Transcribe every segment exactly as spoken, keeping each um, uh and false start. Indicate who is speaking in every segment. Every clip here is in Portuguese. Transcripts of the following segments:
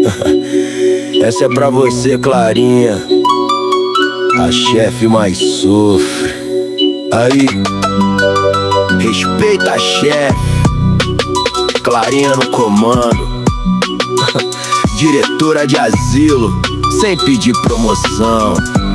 Speaker 1: Essa é pra você, Clarinha, a chefe mais sofre. Aí, respeita a chefe, Clarinha no comando. Diretora de asilo, sem pedir promoção.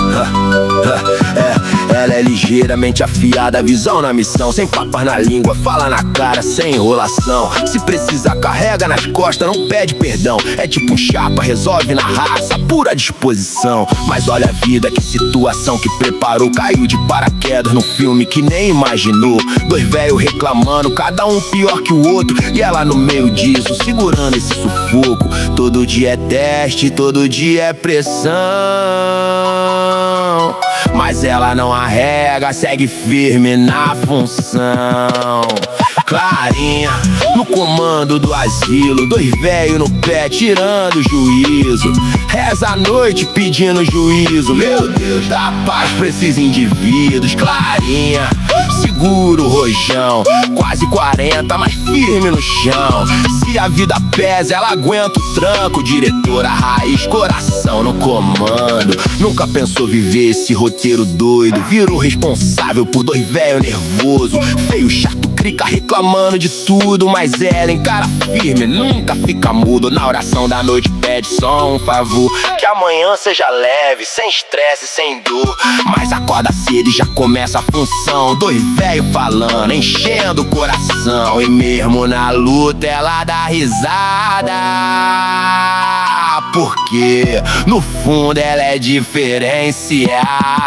Speaker 1: É, ela é ligeiramente afiada, visão na missão, sem papas na língua, fala na cara, sem enrolação. Se precisar carrega nas costas, não pede perdão. É tipo um chapa, resolve na raça, pura disposição. Mas olha a vida, que situação que preparou. Caiu de paraquedas num filme que nem imaginou. Dois velhos reclamando, cada um pior que o outro, e ela no meio disso, segurando esse sufoco. Todo dia é teste, todo dia é pressão, mas ela não arrega, segue firme na função. Clarinha no comando do asilo, dois velhos no pé tirando juízo. Reza a noite pedindo juízo, meu Deus, dá paz pra esses indivíduos. Clarinha segura o rojão, quase quarenta, mas firme no chão. Se a vida pesa, ela aguenta o tranco. Diretora raiz, coração no comando. Nunca pensou viver esse roteiro doido, virou responsável por dois velhos nervoso, feio, chato, crica, reclamando de tudo. Mas ela encara firme, nunca fica mudo. Na oração da noite pede só um favor, que amanhã seja leve, sem estresse, sem dor. Mas acorda cedo e já começa a função. Dois velhos falando, enchendo o coração. E mesmo na luta ela dá risada, porque no fundo ela é diferenciada.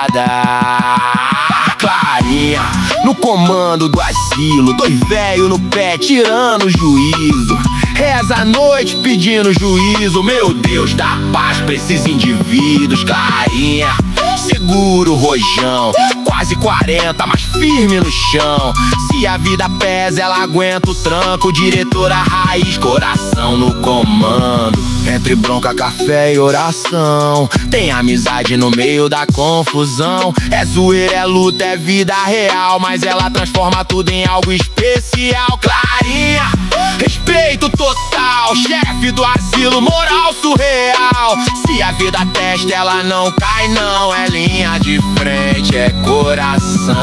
Speaker 1: Clarinha no comando do asilo, dois velhos no pé tirando juízo. Reza a noite pedindo juízo, meu Deus, dá paz pra esses indivíduos. Clarinha segura o rojão, quase quarenta, mas firme no chão. Se a vida pesa, ela aguenta o tranco. Diretora raiz, coração no comando. Entre bronca, café e oração, tem amizade no meio da confusão. É zoeira, é luta, é vida real, mas ela transforma tudo em algo especial. Clarinha, respeito total, chefe do asilo, moral surreal. Se a vida testa, ela não cai não. É linha de frente, é coração.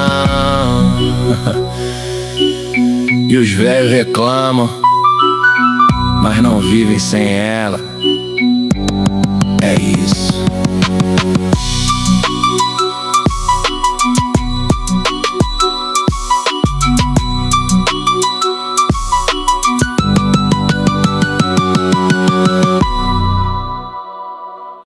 Speaker 1: E os velhos reclamam, mas não vivem sem ela. É isso.